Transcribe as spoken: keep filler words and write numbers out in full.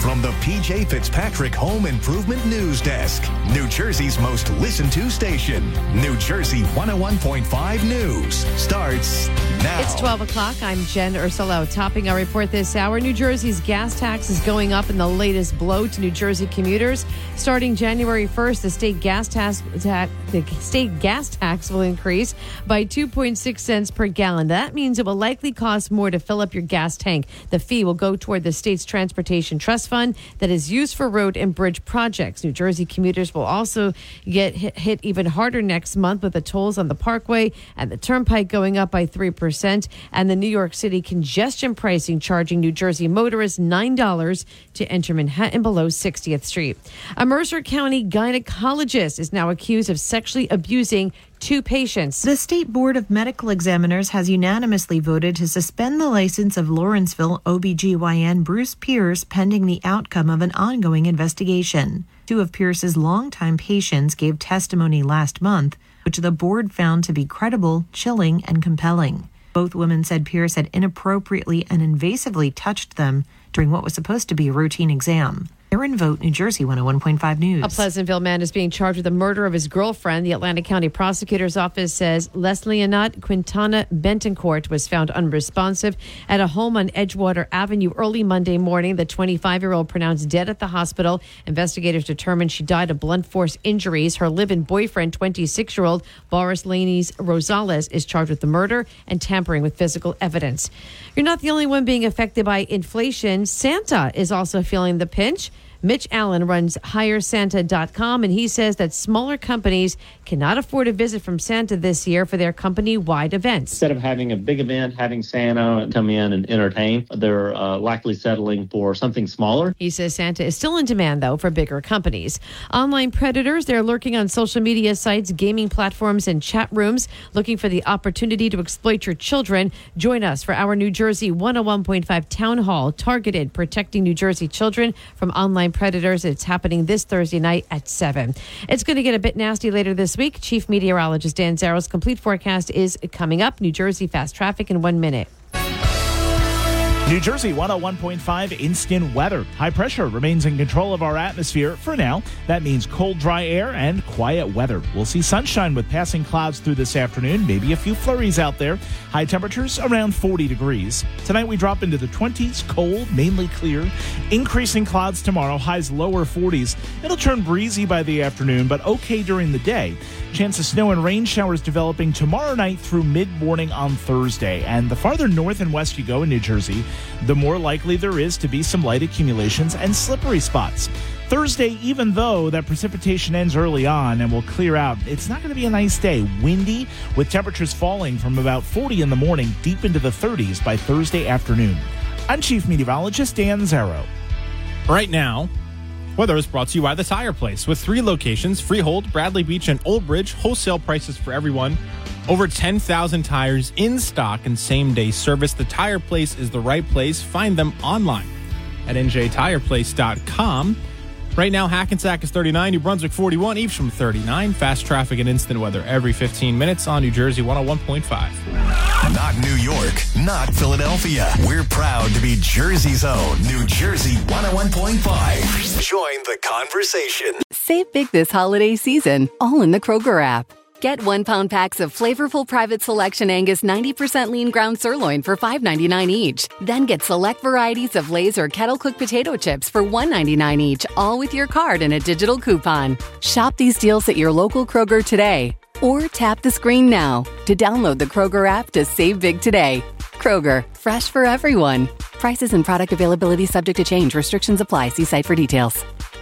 from the P J Fitzpatrick Home Improvement News Desk, New Jersey's most listened to station. New Jersey one oh one point five News starts now. It's twelve o'clock. I'm Jen Ursulo. Topping our report this hour, New Jersey's gas tax is going up in the latest blow to New Jersey commuters. Starting January first, the state gas tax, ta- the state gas tax will increase by two point six cents per gallon. That means it will likely cost more to fill up your gas tank. The fee will go toward the state's Transportation Trust Fund that is used for road and bridge projects. New Jersey commuters will also get hit, hit even harder next month with the tolls on the Parkway and the Turnpike going up by three percent, and the New York City congestion pricing charging New Jersey motorists nine dollars to enter Manhattan below sixtieth Street. A Mercer County gynecologist is now accused of sexually abusing two patients. The State Board of Medical Examiners has unanimously voted to suspend the license of Lawrenceville O B G Y N Bruce Pierce pending the outcome of an ongoing investigation. Two of Pierce's longtime patients gave testimony last month, which the board found to be credible, chilling, and compelling. Both women said Pierce had inappropriately and invasively touched them during what was supposed to be a routine exam. Erin Vogt, New Jersey one oh one point five News. A Pleasantville man is being charged with the murder of his girlfriend. The Atlantic County Prosecutor's Office says Leslie Annette Quintana Bentoncourt was found unresponsive at a home on Edgewater Avenue early Monday morning. The twenty-five-year-old pronounced dead at the hospital. Investigators determined she died of blunt force injuries. Her live-in boyfriend, twenty-six-year-old Boris Lanes Rosales, is charged with the murder and tampering with physical evidence. You're not the only one being affected by inflation. Santa is also feeling the pinch. Mitch Allen runs hire santa dot com, and he says that smaller companies cannot afford a visit from Santa this year for their company-wide events. Instead of having a big event, having Santa come in and entertain, they're uh, likely settling for something smaller. He says Santa is still in demand, though, for bigger companies. Online predators, they're lurking on social media sites, gaming platforms, and chat rooms, looking for the opportunity to exploit your children. Join us for our New Jersey one oh one point five Town Hall, targeted Protecting New Jersey Children from Online Predators. It's happening this Thursday night at seven. It's going to get a bit nasty later this week. Chief Meteorologist Dan Zarrow's complete forecast is coming up. New Jersey fast traffic in one minute. New Jersey one oh one point five instant weather. High pressure remains in control of our atmosphere for now. That means cold, dry air and quiet weather. We'll see sunshine with passing clouds through this afternoon, maybe a few flurries out there. High temperatures around forty degrees. Tonight we drop into the twenties, cold, mainly clear. Increasing clouds tomorrow, highs lower forties. It'll turn breezy by the afternoon, but okay during the day. Chance of snow and rain showers developing tomorrow night through mid-morning on Thursday. And the farther north and west you go in New Jersey, the more likely there is to be some light accumulations and slippery spots. Thursday, even though that precipitation ends early on and will clear out, it's not going to be a nice day. Windy, with temperatures falling from about forty in the morning deep into the thirties by Thursday afternoon. I'm Chief Meteorologist Dan Zarrow. Right now, weather is brought to you by The Tire Place. With three locations, Freehold, Bradley Beach, and Old Bridge, wholesale prices for everyone. Over ten thousand tires in stock and same-day service. The Tire Place is the right place. Find them online at n j tire place dot com. Right now, Hackensack is thirty-nine, New Brunswick forty-one, Evesham thirty-nine. Fast traffic and instant weather every fifteen minutes on New Jersey one oh one point five. Not New York, not Philadelphia. We're proud to be Jersey's own New Jersey one oh one point five. Join the conversation. Save big this holiday season, all in the Kroger app. Get one pound packs of flavorful Private Selection Angus ninety percent lean ground sirloin for five ninety-nine each. Then get select varieties of Lay's or Kettle Cooked potato chips for one ninety-nine each, all with your card and a digital coupon. Shop these deals at your local Kroger today. Or tap the screen now to download the Kroger app to save big today. Kroger, fresh for everyone. Prices and product availability subject to change. Restrictions apply. See site for details.